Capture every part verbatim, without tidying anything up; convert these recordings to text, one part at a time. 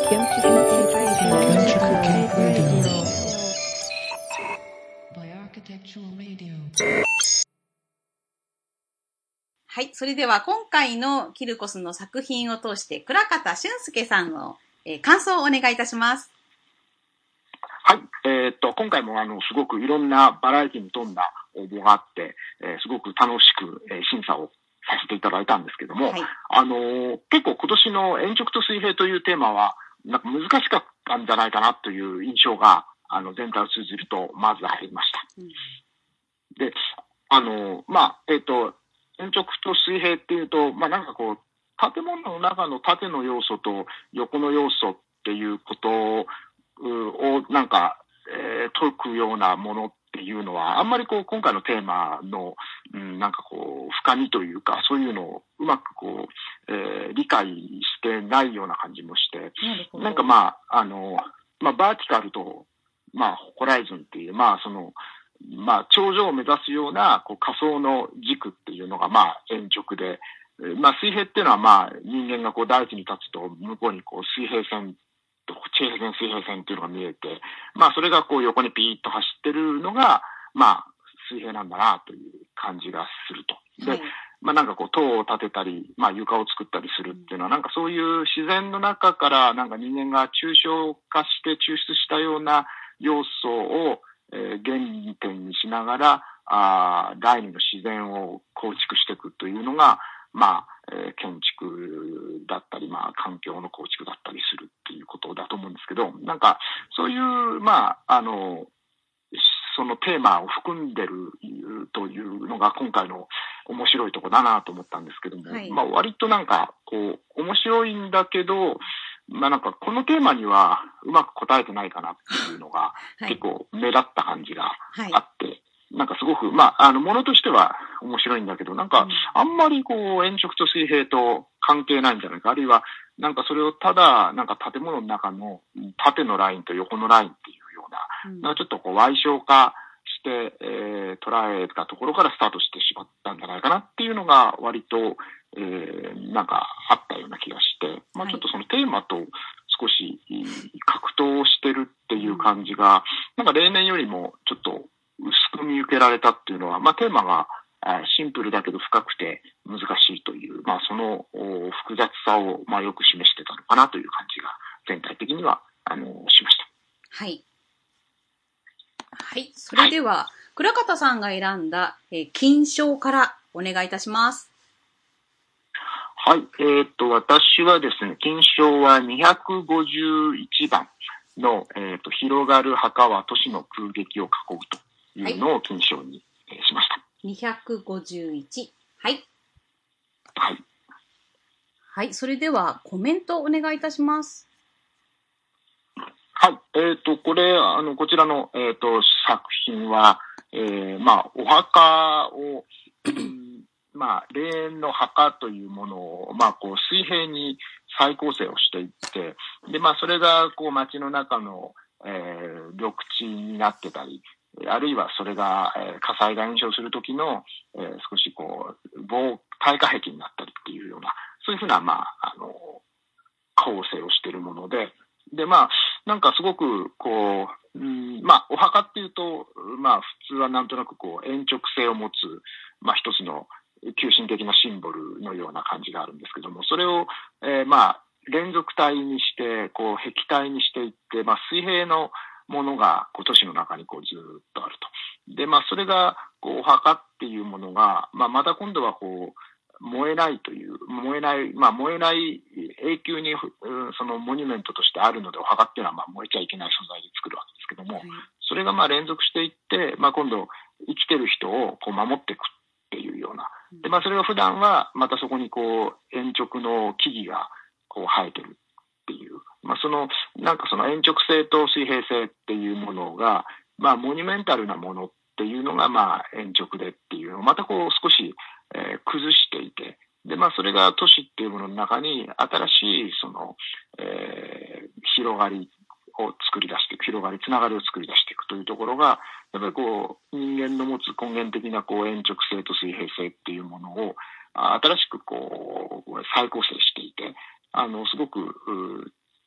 はい、それでは今回のキルコスの作品を通して倉方俊介さんの、えー、感想をお願いいたします。 はい、えー、っと今回もあのすごくいろんなバラエティに富んだ応募があって、えー、すごく楽しく、えー、審査をさせていただいたんですけども、はい、あのー、結構今年の鉛直と水平というテーマはなんか難しかったんじゃないかなという印象があの全体を通じるとまずありました。うん、で、あのー、まあえー、っと鉛直と水平っていうと、まあなんかこう建物の中の縦の要素と横の要素っていうことをなんか、えー、解くようなものっていうのはあんまりこう今回のテーマの、うん、なんかこう深みというかそういうのをうまくこう、えー、理解してないような感じもして、な, なんかまああのまあバーティカルとまあホライズンっていうまあそのまあ頂上を目指すようなこう仮想の軸っていうのがまあ鉛直で、まあ水平っていうのはまあ人間がこう大地に立つと向こうにこう水平線地平線水平線っていうのが見えて、まあそれがこう横にピーッと走ってるのが、まあ水平なんだなという感じがすると。で、はい、まあなんかこう塔を建てたり、まあ床を作ったりするっていうのはなんかそういう自然の中からなんか人間が抽象化して抽出したような要素を、えー、原点にしながら、あ第二の自然を構築していくというのが、まあ、えー、建築だったり、まあ、環境の構築だったりするっていうことだと思うんですけど、なんか、そういう、まあ、あの、そのテーマを含んでるというのが今回の面白いところだなと思ったんですけども、はい、まあ、割となんか、こう、面白いんだけど、まあなんかこのテーマにはうまく答えてないかなっていうのが結構目立った感じがあって、はいはいなんかすごく、まあ、あの、ものとしては面白いんだけど、なんか、あんまりこう、鉛直と水平と関係ないんじゃないか。あるいは、なんかそれをただ、なんか建物の中の縦のラインと横のラインっていうような、うん、なんかちょっとこう、歪小化して、えー、捉えたところからスタートしてしまったんじゃないかなっていうのが、割と、えー、なんかあったような気がして、まあちょっとそのテーマと少し格闘してるっていう感じが、なんか例年よりもちょっと、薄く見受けられたっていうのは、まあテーマがシンプルだけど深くて難しいという、まあその複雑さをまあよく示してたのかなという感じが全体的にはあのしました。 はい。はい。それでは、はい、倉方さんが選んだ、えー、金賞からお願いいたします。 はい。えー、っと、私はですね、金賞はにひゃくごじゅういちばんの、えー、っと、広がる墓は都市の空撃を囲うと。いうのを金賞にしました。 にひゃくごじゅういち。はい。 はい。 はい。それではコメントお願いいたします。 はい。えっ、ー、と、これ、あの、こちらの、えっ、ー、と、作品は、えー、まあ、お墓を、まあ、霊園の墓というものを、まあ、こう、水平に再構成をしていって、で、まあ、それが、こう、街の中の、えー、緑地になってたり、あるいはそれが、えー、火災が炎症するときの、えー、少しこう、防、耐火壁になったりっていうような、そういうふうな、まあ、あの、構成をしているもので、で、まあ、なんかすごく、こう、うん、まあ、お墓っていうと、まあ、普通はなんとなくこう、延直性を持つ、まあ、一つの急進的なシンボルのような感じがあるんですけども、それを、えー、まあ、連続体にして、こう、壁体にしていって、まあ、水平のものが、こう、都市の中にこう、ずっとあると。で、まあ、それが、こう、お墓っていうものが、まあ、また今度はこう、燃えないという、燃えない、まあ燃えない永久に、そのモニュメントとしてあるので、お墓っていうのはまあ燃えちゃいけない素材で作るわけですけども、はい、それがまあ連続していって、まあ今度生きてる人をこう守っていくっていうような。で、まあそれは普段はまたそこにこう延直の木々がこう生えてるっていう、まあその、なんかその延直性と水平性っていうものが、まあモニュメンタルなものっていうのがまあ延直でっていうのをまたこう少しえー、崩していて、で、まあ、それが都市っていうものの中に新しい、その、えー、広がりを作り出していく、広がり、つながりを作り出していくというところが、やっぱりこう、人間の持つ根源的な、こう、延直性と水平性っていうものを、新しくこう、再構成していて、あの、すごく、都市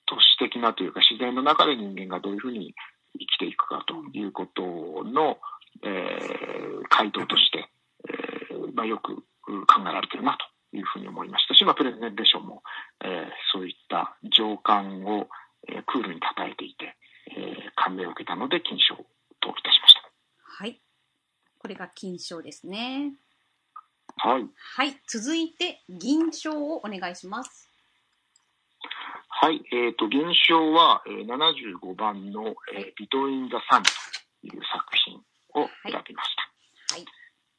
的なというか自然の中で人間がどういうふうに生きていくかということの、えー、回答として、えーまあ、よく考えられているなというふうに思いましたし、まあ、プレゼンテーションも、えー、そういった情感を、えー、クールに称えていて、えー、感銘を受けたので金賞といたしました。 はい。これが金賞ですね。 はい。 はい。続いて銀賞をお願いします。 はい。えっ、ー、と、銀賞は、えー、ななじゅうごばんの、えー、ビトイン・ザ・サンという作品を選びました。はい。はい、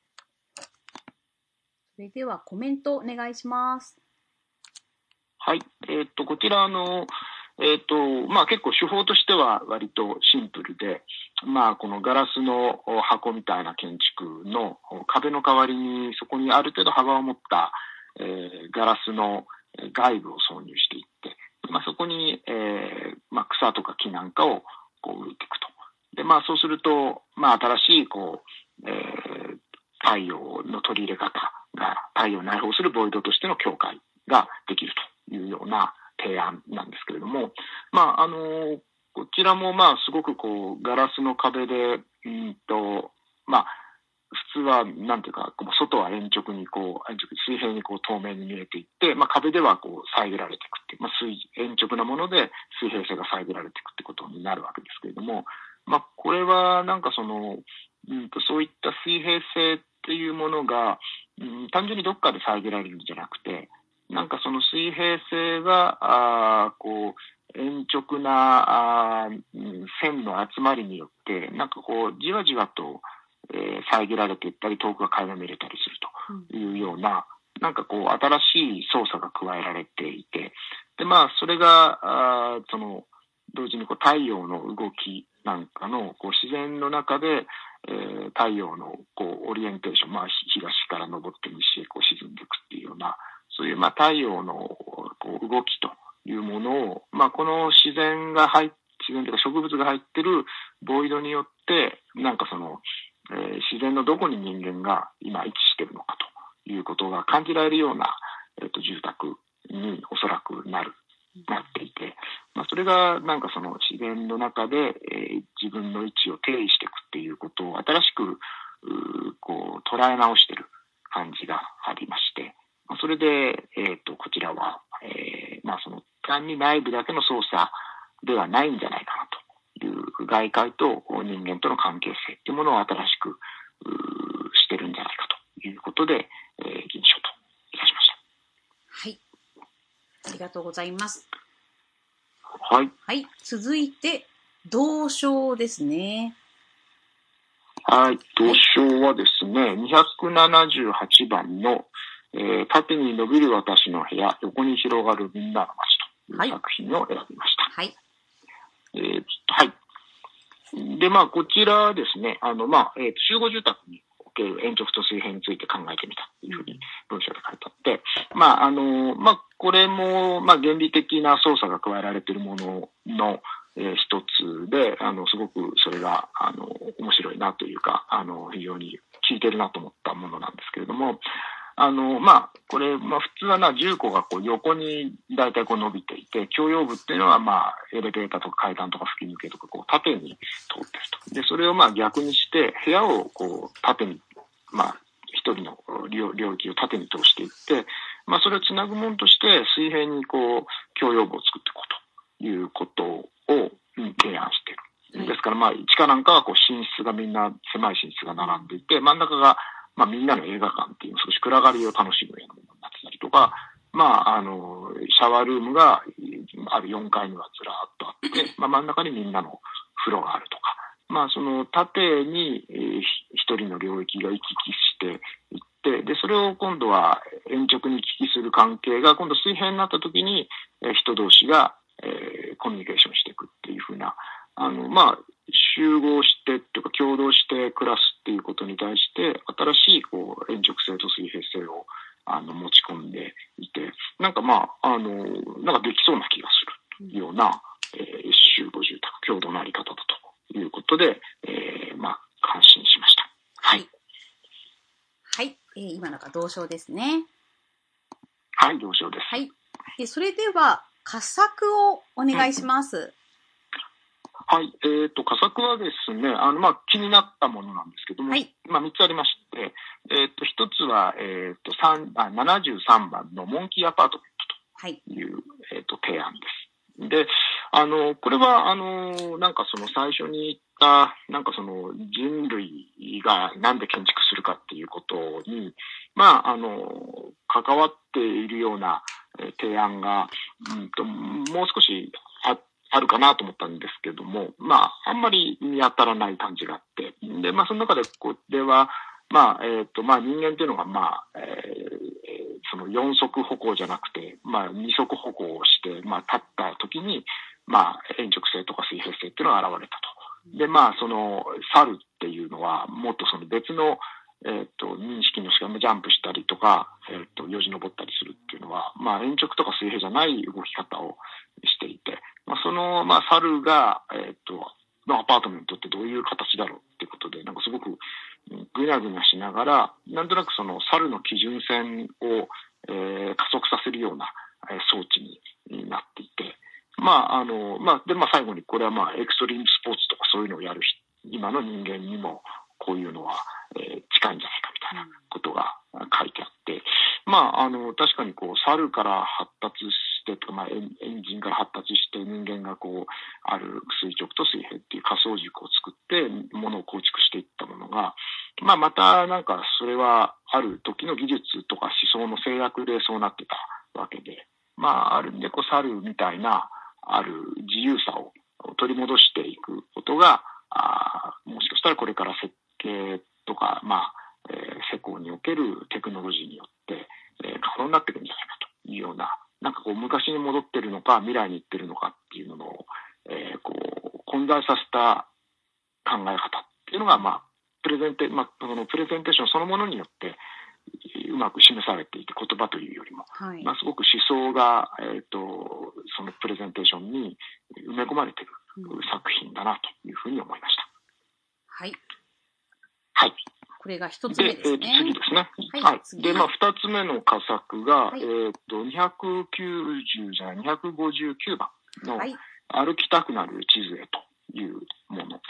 それではコメントお願いします。 はい。えっ、ー、と、こちらの、えっ、ー、と、まあ結構手法としては割とシンプルで、まあこのガラスの箱みたいな建築の壁の代わりにそこにある程度幅を持った、えー、ガラスの外部を挿入していって、まあそこに、えー、まあ草とか木なんかをこう植えていくと。で、まあそうすると、まあ新しいこう、えー、太陽の取り入れ方が太陽を内包するボイドとしての境界ができるというような提案なんですけれども、まあ、あの、こちらもまあ、すごくこう、ガラスの壁で、うんと、まあ、普通は、なんていうか、外は鉛直にこう、鉛直、水平にこう透明に見えていって、まあ壁ではこう遮られていくっていう、まあ水、鉛直なもので水平性が遮られていくってことになるわけですけれども、まあこれはなんかその、うんと、そういった水平性っていうものが、うん、単純にどっかで遮られるんじゃなくて、なんかその水平性が、あこう、鉛直なあ線の集まりによって、なんかこう、じわじわと、えー、遮られていったり、遠くが垣間見れたりするというような、うん、なんかこう、新しい操作が加えられていて、で、まあ、それが、あその、同時にこう太陽の動きなんかのこう自然の中で、えー、太陽のこうオリエンテーション、まあ、東から昇って西へこう沈んでいくっていうような、そういうまあ太陽のこう動きというものを、まあ、この自然が入っ自然というか植物が入ってるボイドによって、なんかその、えー、自然のどこに人間が今位置しているのかということが感じられるような、えー、と住宅におそらくなる、なっていて、まあ、それがなんかその自然の中で、えー、自分の位置を定義していくっていうことを新しく、こう捉え直している感じがありまして、まあ、それで、えっ、ー、と、こちらは、えー、まあその単に内部だけの操作ではないんじゃないかなという外界と人間との関係性っていうものを新しくしてるんじゃないかということで、えー、銀賞といたしました。 はい。ありがとうございます。 はい。 はい。続いて、銅賞ですね。 はい。銅賞はですね、にひゃくななじゅうはちばんの、えー、縦に伸びる私の部屋、横に広がるみんなの街という作品を選びました。はい。えー、はい。で、まあ、こちらですね、あの、まあ、えー、集合住宅における鉛直と水平について考えてみたというふうに文章で書いてあって、まあ、あの、まあ、これも、まあ、原理的な操作が加えられているものの、えー、一つで、あの、すごくそれが、あの、面白いなというか、あの、非常に効いてるなと思ったものなんですけれども、あの、まあ、これ、まあ、普通はな、重工がこう横に大体こう伸びていて、共用部っていうのは、まあ、エレベーターとか階段とか吹き抜けとか、こう、縦に通ってると。で、それをまあ逆にして、部屋をこう、縦に、まあ、一人の領域を縦に通していって、まあ、それをつなぐものとして、水平にこう、共用部を作っていこうということを、うん、提案している。ですから、まあ、地下なんかはこう、寝室がみんな、狭い寝室が並んでいて、真ん中が、まあみんなの映画館っていう少し暗がりを楽しむようなものになってたりとか、まああの、シャワールームがあるよんかいにはずらーっとあって、まあ真ん中にみんなの風呂があるとか、まあその縦に一人の領域が行き来していって、で、それを今度は鉛直に行き来する関係が今度水平になった時に人同士が、えー、コミュニケーションしていくっていうふうな、あの、まあ、集合してっていうか共同して暮らすっていうことに対して新しいこう鉛直性と水平性をあの持ち込んでいて、なんかまあ、あの、なんかできそうな気がするような、えー、集合住宅共同のあり方だということで、えー、まあ、感心しました。はい。 はい。えー、今のが銅賞ですね。 はい、銅賞です。 はい。で、それでは、 佳作をお願いします。 はい。えっと、佳作はですね、あの、まあ、気になったものなんですけども、はい、まあ、みっつありまして、えっと、ひとつは、えっと、あななじゅうさんばんのモンキーアパートメントという、はい、えっと、提案です。で、あの、これは、あの、なんかその最初に言った、なんかその人類がなんで建築するかっていうことに、まあ、あの、関わっているような提案が、うんと、もう少しあって、あるかなと思ったんですけども、まあ、あんまり見当たらない感じがあって。で、まあ、その中で、これは、まあ、えっと、まあ、人間っていうのが、まあ、えー、その四足歩行じゃなくて、まあ、二足歩行をして、まあ、立った時に、まあ、円直性とか水平性っていうのが現れたと。で、まあ、その、猿っていうのは、もっとその別の、えっと、認識のしかもジャンプしたりとか、えっと、よじ登ったりするっていうのは、まあ、円直とか水平じゃない動き方をしていて、まあ、その、まあ、猿が、えっと、のアパートメントってどういう形だろうっていうことで、なんかすごくぐにゃぐにゃしながら、なんとなくその猿の基準線を、えー、加速させるような装置になっていて、まあ、あの、まあ、で、まあ、最後にこれはまあ、エクストリームスポーツとかそういうのをやる今の人間にも、こういうのは、えー、近いんじゃないかみたいなことが書いてあって、まあ、あの、確かにこう、猿から発達してとか、まあ、エンジンから発達して人間がこう、ある垂直と水平っていう仮想軸を作って、ものを構築していったものが、まあ、またなんかそれはある時の技術とか思想の制約でそうなってたわけで、まあ、ある意味でこう、猿みたいな、ある自由さを取り戻していくことが、あもしかしたらこれから設計とか、まあ、えー、施工におけるテクノロジーによって、えー、可能になっていくんじゃないかというような、なんかこう昔に戻ってるのか未来に行ってるのかっていうのを、えー、こう混在させた考え方っていうのが、まあ、プレゼンテ、まあ、そのプレゼンテーションそのものによってうまく示されていて、言葉というよりも、はい、まあ、すごく思想が、えっと、そのプレゼンテーションに埋め込まれている作品だなというふうに思いました。 はい。 はい。 これが一つ目ですね。 で、えー、次ですね。 はい。 はい、で、まあ、二つ目の佳作が、はい、えっと、にひゃくきゅうじゅうじゃない、にひゃくごじゅうきゅうばんの、歩きたくなる地図へというものです。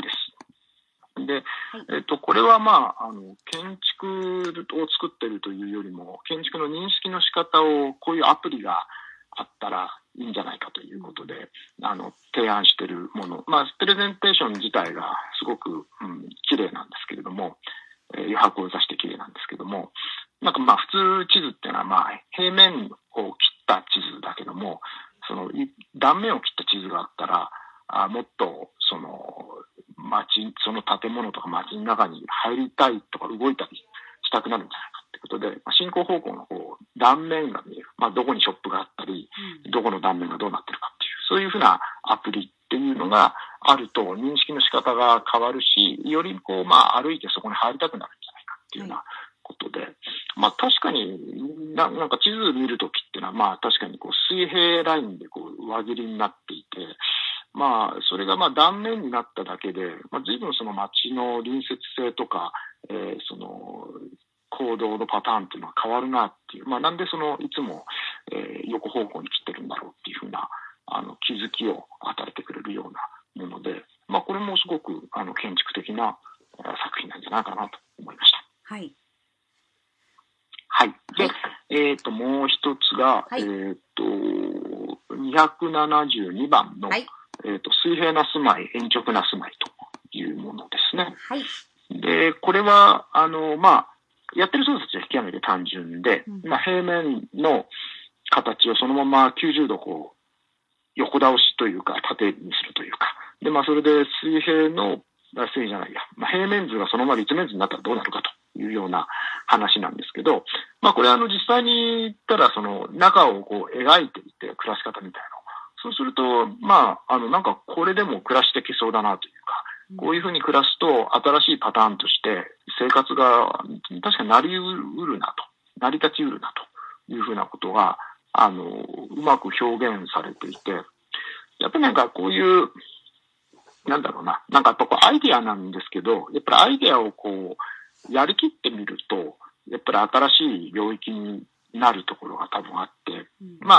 で、はい、えっと、これはまあ、あの、建築を作ってるというよりも、建築の認識の仕方を、こういうアプリがあったらいいんじゃないかということで、あの、提案しているもの。まあ、プレゼンテーション自体がすごく、うん、綺麗なんですけれども、えー、余白を出して綺麗なんですけども、なんかまあ、普通地図っていうのはまあ、平面を切った地図だけども、その、断面を切った地図があったら、あもっと、その、街、その建物とか街の中に入りたいとか動いたりしたくなるんじゃないかってことで、進行方向の方、断面が見える。まあ、どこにショップがあったり、どこの断面がどうなってるかっていう、そういうふうなアプリっていうのがあると認識の仕方が変わるし、よりこう、まあ、歩いてそこに入りたくなるんじゃないかっていうようなことで、はい、まあ、確かにな、なんか地図見るときっていうのは、まあ、確かにこう、水平ラインでこう、上切りになっていて、まあ、それがまあ断面になっただけで、まあ、随分その街の隣接性とか、えー、その、行動のパターンっていうのは変わるなっていう、まあ、なんでその、いつも、えー、横方向に切ってるんだろうっていうふうな、あの、気づきを与えてくれるようなもので、まあ、これもすごく、あの、建築的な作品なんじゃないかなと思いました。 はい。 はい。で、はい、えっと、もう一つが、はい、えっと、にひゃくななじゅうにばんの、はい、えっと、水平な住まい、円直な住まいというものですね。 はい。 で、これは、あの、まあ、やってる人たちは極めて単純で、うん、まあ、平面の形をそのままきゅうじゅうどこう、横倒しというか、縦にするというか。で、まあ、それで水平の、水平じゃないや、まあ、平面図がそのまま立面図になったらどうなるかというような話なんですけど、まあ、これはあの、実際に言ったら、その、中をこう、描いていて、暮らし方みたいな。そうすると、まあ、あの、なんかこれでも暮らしてきそうだなというか、こういうふうに暮らすと新しいパターンとして生活が確かになりうるなと、成り立ちうるなというふうなことが、あの、うまく表現されていて、やっぱりなんかこういう、なんだろうな、なんかやっぱこうアイディアなんですけど、やっぱりアイディアをこう、やりきってみると、やっぱり新しい領域になるところが多分あって、まあ、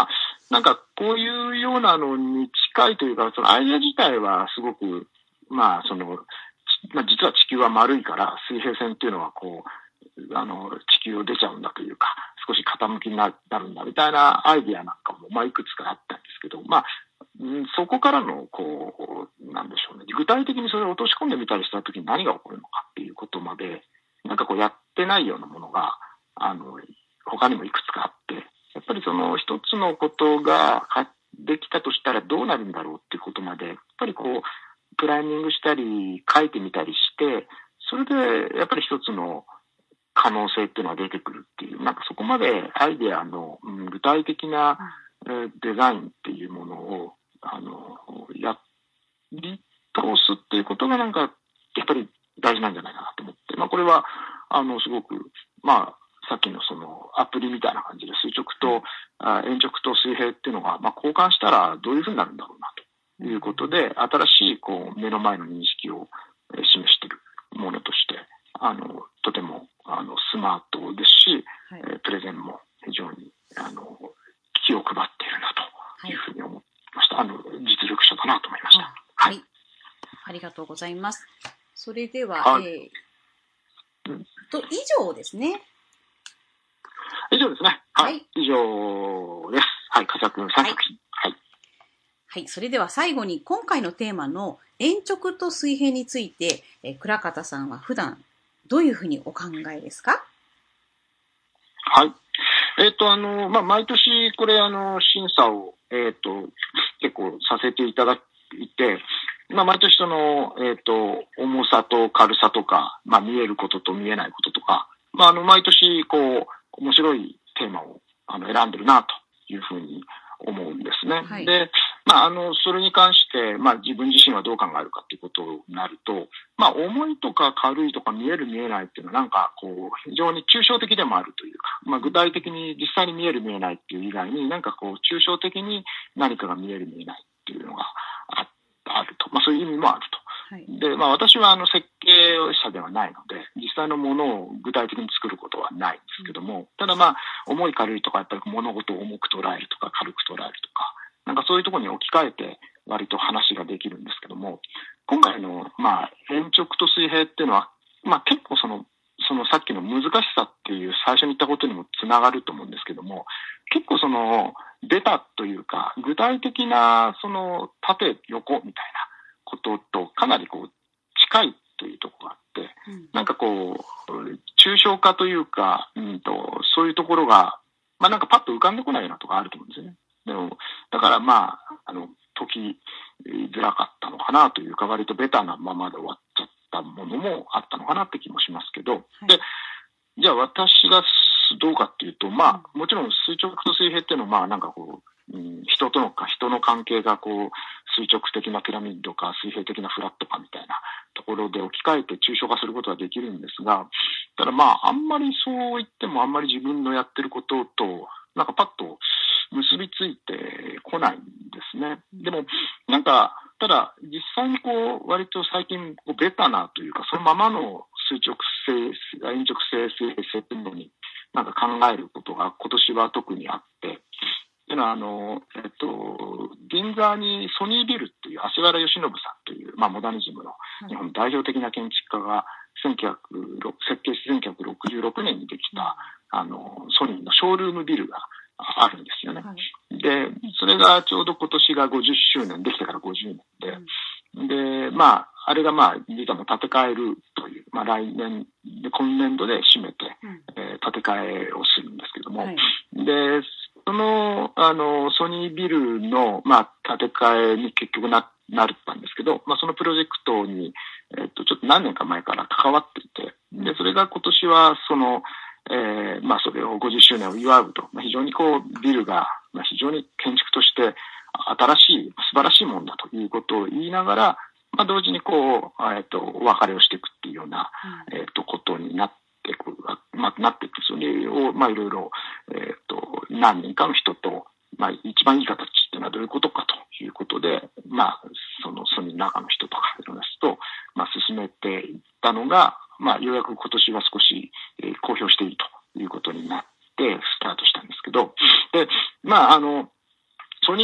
なんかこういうようなのに近いというか、そのアイデア自体はすごく、まあその、まあ実は地球は丸いから水平線っていうのはこう、あの、地球を出ちゃうんだというか、少し傾きになるんだみたいなアイデアなんかも、まあいくつかあったんですけど、まあ、そこからの、こう、なんでしょうね。具体的にそれを落とし込んでみたりしたときに何が起こるのかっていうことまで、なんかこうやってないようなものが、あの、他にもいくつかあって、やっぱりその一つのことができたとしたらどうなるんだろうっていうことまで、やっぱりこう、プランニングしたり、書いてみたりして、それでやっぱり一つの可能性っていうのが出てくるっていう、なんかそこまでアイデアの、うん、具体的な、えー、デザインっていうものを、あの、やり通すっていうことがなんか、やっぱり大事なんじゃないかなと思って、まあこれは、あの、すごく、まあ、さっきのそのアプリみたいな感じで垂直と、あ鉛直と水平っていうのが、まあ交換したらどういうふうになるんだろうなということで、新しいこう目の前の認識を示しているものとして、あの、とても、あの、スマートですし、はい、プレゼンも非常に、あの、気を配っているなというふうに思いました。はい、あの、実力者だなと思いました。 はい。はい、ありがとうございます。それでは、はい、えー、と、以上ですね。 以上ですね。はい。はい、以上です。はい。佳作さん作品。はい。 はい。それでは最後に今回のテーマの鉛直と水平について、えー、倉方さんは普段どういうふうにお考えですか？ はい。えっ、ー、と、あの、まあ、毎年これ、あの、審査を、えっ、ー、と、結構させていただいて、まあ、毎年その、えっ、ー、と、重さと軽さとか、まあ、見えることと見えないこととか、まあ、あの、毎年、こう、面白いテーマを、あの、選んでるな、というふうに思うんですね。はい、で、まあ、あの、それに関して、まあ、自分自身はどう考えるかっていうことになると、まあ、重いとか軽いとか見える見えないっていうのはなんか、こう、非常に抽象的でもあるというか、まあ、具体的に実際に見える見えないっていう以外に、なんかこう、抽象的に何かが見える見えないっていうのがああると。まあ、そういう意味もあると。はい、で、まあ、私はあの、設計者ではないので、実際のものを具体的に作ることはないんですけども、ただまあ、重い軽いとか、やっぱり物事を重く捉えるとか、軽く捉えるとか、なんかそういうところに置き換えて、割と話ができるんですけども、今回の、まあ、鉛直と水平っていうのは、まあ結構その、そのさっきの難しさっていう最初に言ったことにもつながると思うんですけども、結構その、ベタというか、具体的な、その、縦、横みたいなこととかなりこう、近いというところがあって、うん、なんかこう、抽象化というか、うんと、そういうところが、まあなんかパッと浮かんでこないようなところがあると思うんですよね。でも、だからまあ、あの、解きづらかったのかなというか、割とベタなままで終わっちゃったものもあったのかなって気もしますけど、はい、で、じゃあ私がどうかっていうと、まあ、もちろん垂直と水平っていうのは、まあなんかこう、うん、人とのか、人の関係がこう、垂直的なピラミッドか水平的なフラットかみたいなところで置き換えて抽象化することができるんですが、ただまあ、あんまりそう言ってもあんまり自分のやってることと、なんかパッと結びついてこないんですね。でも、なんか、ただ、実際にこう、割と最近、こうベタなというか、そのままの垂直性、鉛直性、水平性というのに、なんか考えることが今年は特にあって、というのは、あの、えっと、銀座にソニービルっていう芦原義信さんという、まあ、モダニズムの日本代表的な建築家が、せんきゅうひゃく設計しせんきゅうひゃくろくじゅうろくねんにできた、あの、ソニーのショールームビルがあるんですよね。はい、で、それがちょうど今年がごじゅっしゅうねん、できてからごじゅうねんで、で、まあ、あれがまあ、実はもう建て替えるという、まあ来年で、今年度で締めて、うん、えー、建て替えをするんですけども、はい、で、その、あの、ソニービルの、まあ、建て替えに結局な、なったんですけど、まあ、そのプロジェクトに、えっと、ちょっと何年か前から関わっていて、で、それが今年は、その、えー、まあ、それをごじゅっしゅうねんを祝うと、まあ、非常にこう、ビルが、まあ、非常に建築として新しい、素晴らしいもんだということを言いながら、まあ、同時にこう、えっと、お別れをしていくっていうような、えっと、ことになってくる、まあ、なっていく。それを、まあ、いろいろ、えっと、何人かの人と、まあ、一番いい形っていうのはどういうことかということで、まあ、その、その中の人とか、いろんな人と、まあ、進めていったのが、まあ、ようやく今年は少し、えー、公表していいということになって、スタートしたんですけど、で、まあ、あの、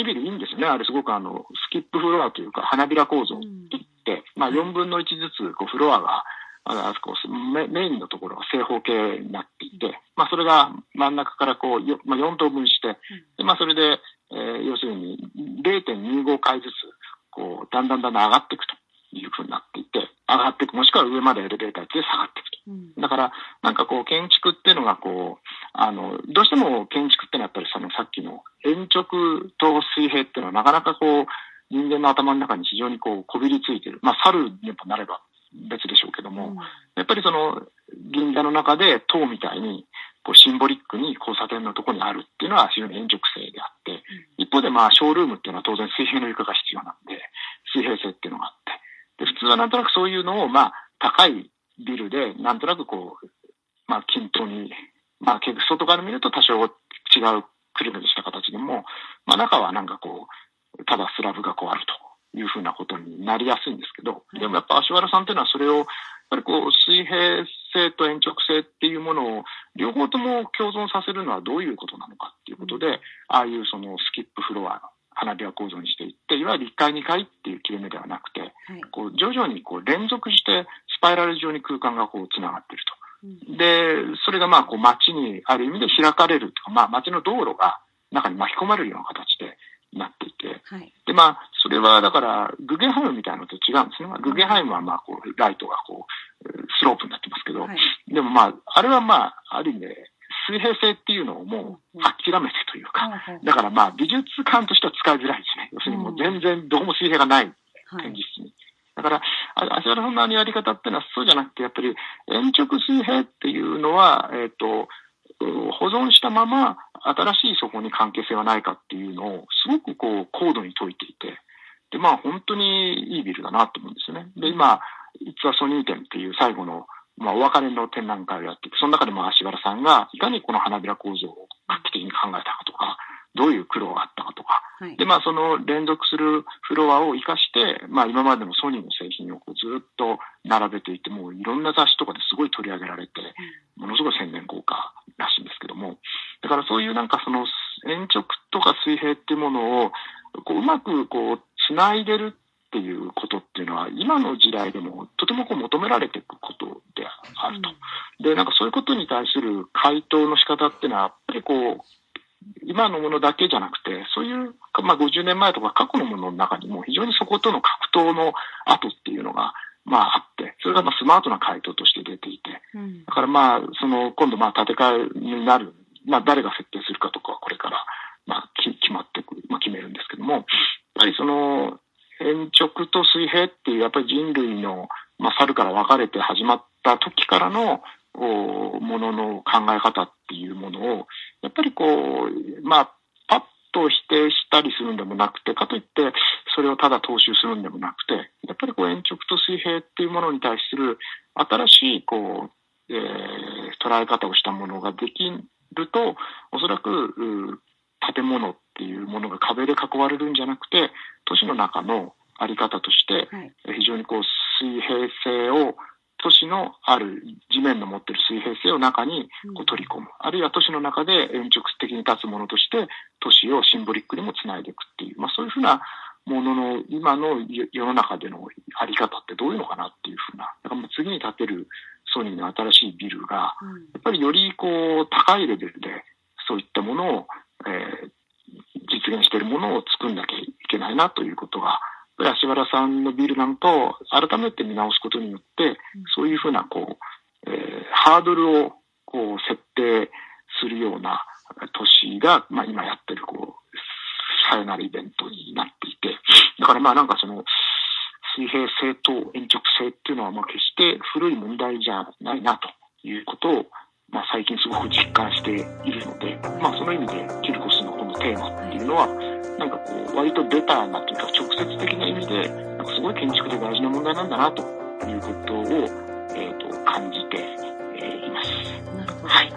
ビルいいんですよね。あれすごくあの、スキップフロアというか、花びら構造って言って、うん、まあよんぶんのいちずつ、こう、フロアが、あそこメ、メインのところが正方形になっていて、まあそれが真ん中からこう、よまあ、よん等分して、でまあそれで、えー、要するに れいてんにご 回ずつ、こう、だんだんだんだん上がっていくというふうになっていて、上がっていく、もしくは上までエレベーターで下がっていくと。うん、だから、なんかこう、建築っていうのがこう、あの、どうしても建築ってのはやっぱりそのさっきの鉛直と水平っていうのはなかなかこう、人間の頭の中に非常にこう、こびりついてる。まあ、猿になれば別でしょうけども、うん、やっぱりその、銀座の中で塔みたいに、こう、シンボリックに交差点のところにあるっていうのは非常に鉛直性であって、うん、一方でまあ、ショールームっていうのは当然水平の床が必要なんで、水平性っていうのがあって、で、普通はなんとなくそういうのを、まあ、高いビルで、なんとなくこう、まあ、均等に、まあ、結局外から見ると多少違うくるめとした形でも、まあ、中はなんかこう、ただスラブがこうあるというふうなことになりやすいんですけど、でもやっぱ足原さんっていうのはそれを、やっぱりこう、水平性と鉛直性っていうものを両方とも共存させるのはどういうことなのかっていうことで、ああいうそのスキップフロア、花びら構造にしていって、いわゆるいっかいにかいっていう切れ目ではなくて、はい、こう徐々にこう連続してスパイラル状に空間がこう繋がっていると。うん、で、それがまあこう街にある意味で開かれるとか、まあ街の道路が中に巻き込まれるような形でなっていて、はい、でまあそれはだからグゲンハイムみたいなのと違うんですね。まあ、グゲンハイムはまあこうライトがこうスロープになってますけど、はい、でもまああれはまあある意味で水平性っていうのをもう諦めてというか、だからまあ美術館としては使いづらいですね。要するにもう全然どこも水平がない展示室に。だから、足原さんのやり方っていうのはそうじゃなくて、やっぱり鉛直水平っていうのは、えっと、保存したまま新しいそこに関係性はないかっていうのをすごくこう高度に解いていて、でまあ本当にいいビルだなと思うんですよね。で今、It's a Sony展っていう最後のまあ、お別れの展覧会をやっていて、その中でも足原さんがいかにこの花びら構造を画期的に考えたかとか、どういう苦労があったかとか、はい、で、まあ、その連続するフロアを活かして、まあ、今までのソニーの製品をこうずっと並べていて、もういろんな雑誌とかですごい取り上げられて、ものすごい宣伝効果らしいんですけども、だからそういうなんかその鉛直とか水平っていうものを、こううまくこう、繋いでるっていうことっていうのは今の時代でもとてもこう求められていくことであると。で、なんかそういうことに対する回答の仕方っていうのはやっぱりこう今のものだけじゃなくてそういうまあごじゅうねんまえとか過去のものの中にも非常にそことの格闘の後っていうのがまああって、それがまあスマートな回答として出ていて、だからまあその今度まあ建て替えになる、まあ誰が設定するかとかはこれからまあ決まってくる、まあ決めるんですけども、やっぱりその鉛直と水平っていうやっぱり人類の、まあ、猿から分かれて始まった時からのものの考え方っていうものをやっぱりこうまあパッと否定したりするんでもなくて、かといってそれをただ踏襲するんでもなくて、やっぱりこう鉛直と水平っていうものに対する新しいこう、えー、捉え方をしたものができると、おそらく建物っていうものが壁で囲われるんじゃなくて、都市の中のあり方として、非常にこう水平性を、都市のある地面の持っている水平性を中にこう取り込む。あるいは都市の中で鉛直的に立つものとして、都市をシンボリックにもつないでいくっていう、まあそういうふうなものの今の世の中でのあり方ってどういうのかなっていうふうな。だからもう次に建てるソニーの新しいビルが、やっぱりよりこう高いレベルでそういったものを、えー実現しているものを作んなきゃいけないなということが、足原さんのビルなんかを改めて見直すことによって、そういうふうなこう、えー、ハードルをこう設定するような都市が、まあ今やってるこう、さよならイベントになっていて、だからまあなんかその、水平性と鉛直性っていうのはまあ決して古い問題じゃないなということを、まあ最近すごく実感しているので、まあその意味でキルコスのこのテーマっていうのは、なんかこう割とベターなというか直接的な意味で、なんかすごい建築で大事な問題なんだなということを、えー、と感じて、えー、います。 なるほど。 はい。